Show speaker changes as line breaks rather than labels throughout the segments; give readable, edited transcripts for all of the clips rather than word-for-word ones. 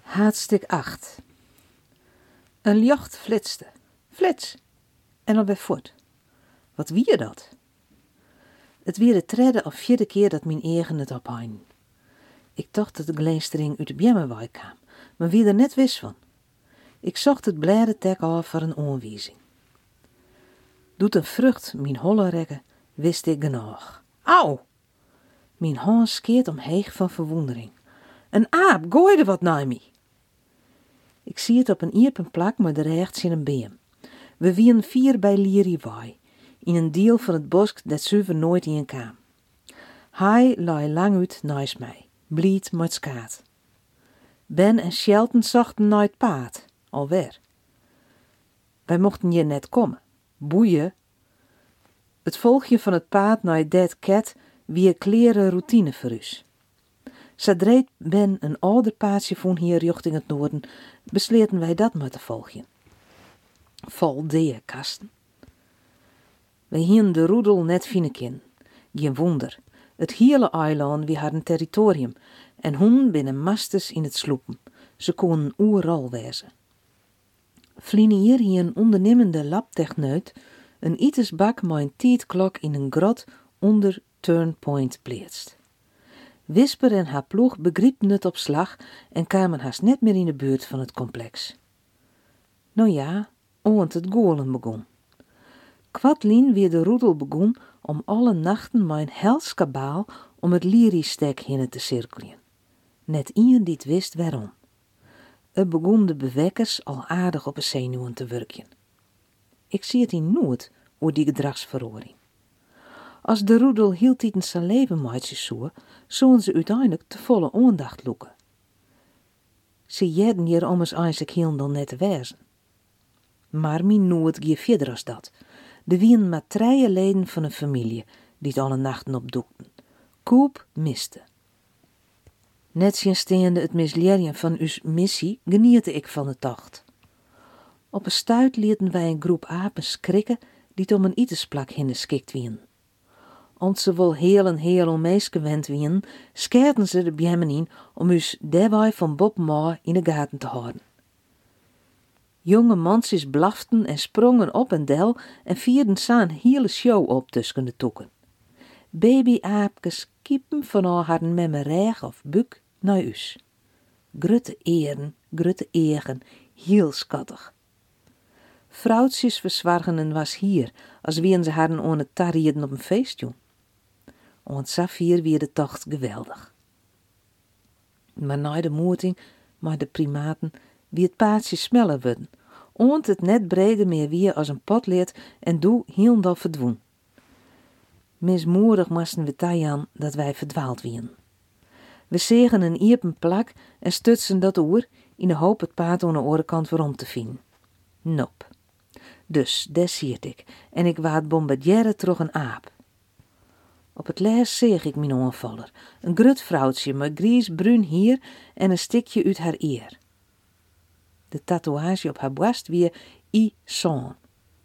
Haatstuk 8. Een jocht flitste. Flits! En alweer voort. Wat wie dat? Het weer de tredde of vierde keer dat mijn eigen het opheen. Ik dacht dat de glinstering uit de bjemmenwaai kwam, maar wie er net wist van. Ik zocht het bladentek af voor een aanwijzing. Doet een vrucht mijn holle rekken, wist ik genoeg. Auw! Mijn hand skeert omheeg van verwondering. Een aap gooide wat naar mij. Ik zie het op een iepen plak, maar de rechts in een beem. We wien 4 bij Lieriewaai, in een deel van het bosk dat zuiver nooit in kwam. Hij lag lang uit naast mij, blied met skaat. Ben en Shelton zochten naar het paard, alweer. Wij mochten hier net komen. Boeien. Het volgje van het paard naar het dead cat wie een kleren routine voor us. Zodra Ben een ouder paardje vond hier richting het noorden, besleerden wij dat maar te volgen. Vol kasten. Wij hien de roedel net vinekin. Geen wonder. Het hele eiland wie had een territorium en hun binnen masters in het sloepen. Ze konden oeral wezen. Vlienier hier een ondernemende labtechneut een itensbak met een tijdklok in een grot onder Turnpoint pleetst. Wisper en haar ploeg begrepen het op slag en kwamen haast net meer in de buurt van het complex. Nou ja, oont het golen begon. Kwartlien weer de roedel begon om alle nachten mijn hels kabaal om het liriestek heen te cirkelen. Net iemand die het wist waarom. Het begon de bewekkers al aardig op de zenuwen te werken. Ik zie het in nooit hoe die gedragsverhoring. Als de roedel hield in zijn leven maatjes zoen, zullen ze uiteindelijk te volle aandacht loeken. Ze jedden hier om eens eigenlijk heel dan net te wezen. Maar mijn nooit gie verder als dat. Er wien maar 3 leden van een familie die het alle nachten opdoekten. Koop miste. Net zien steende het misleren van uw missie geniette ik van de tocht. Op een stuit lieten wij een groep apen schrikken die om een itensplak hinnen schikt wien. Ont ze wel heel meesgewend wien, scherten ze de bjemmen in om us daarbij van Bob Ma in de gaten te houden. Jonge mansjes blaften en sprongen op en del en vierden een hele show op tussen de toeken. Babyaapkes kiepen van al hadden met me reg of buk naar us. Grutte eren, grutte egen, heel schattig. Vrouwtjes verzwargenen was hier, als wien ze hadden aan het tarrieden op een feestje. Want Safir weer de tocht geweldig. Maar na de moeting, maar de primaten, wie het paardje smellen worden, ont het net breder meer weer als een potleert en doe hielendal verdwoen. Mismoedig moesten we tajan dat wij verdwaald wien. We zegen een iepen plak en stutsen dat oer in de hoop het paard aan de orenkant weer om te vinden. Nop. Dus, des ziet ik, en ik waard bombarderen troch een aap. Op het laatst zeeg ik mijn aanvaller, een grut vrouwtje met grijs-bruin hier en een stikje uit haar eer. De tatoeage op haar borst weer I-Son.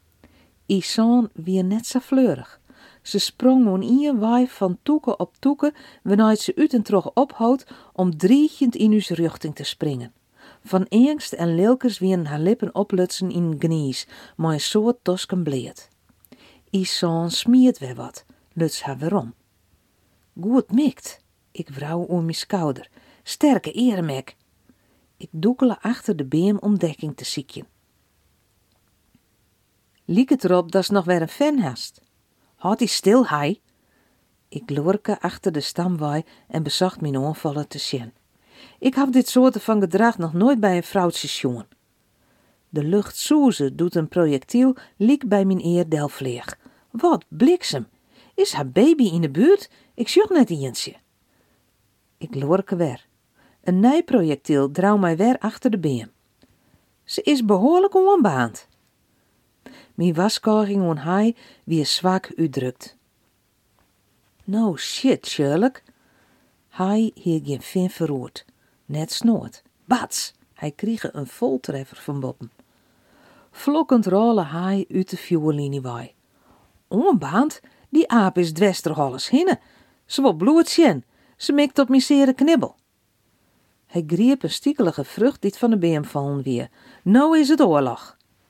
I-Son weer net zo fleurig. Ze sprong aan een waai van toeken op toeken, wanneer ze uit en terug ophoudt om driegend in uw richting te springen. Van angst en lilkers wieren haar lippen oplutsen in gnies, maar een soort tosken bleed. I-Son smiert weer wat, luts haar weerom. Goed mikt, ik wrouw om mijn schouder. Sterke eremek. Ik doekele achter de beem om dekking te ziekjen. Liek het erop dat nog weer een fan hast. Houd die stil, hij. Ik lurke achter de stamwaai en bezocht mijn aanvallen te zien. Ik heb dit soort van gedrag nog nooit bij een vrouwtje jongen. De lucht soeze doet een projectiel liek bij mijn eer delvleeg. Wat bliksem! Is haar baby in de buurt? Ik zocht net eentje. Ik lurke weer. Een nijprojectiel drouw mij weer achter de beem. Ze is behoorlijk onbaand. Mijn waskoging aan hij wie zwak uitdrukt. No shit, Sherlock. Hij hier geen vin verroerd. Net snoort. Bats! Hij kreeg een voltreffer van Boppen. Vlokkend rollen hij uit de vuurliniewaai. Onbaand? Die aap is dwester alles hinne. Ze wil bloed zien. Ze mikt op mijn zere knibbel. Hij greep een stiekelige vrucht die van de beam vallen wie. Nou is het oorlog.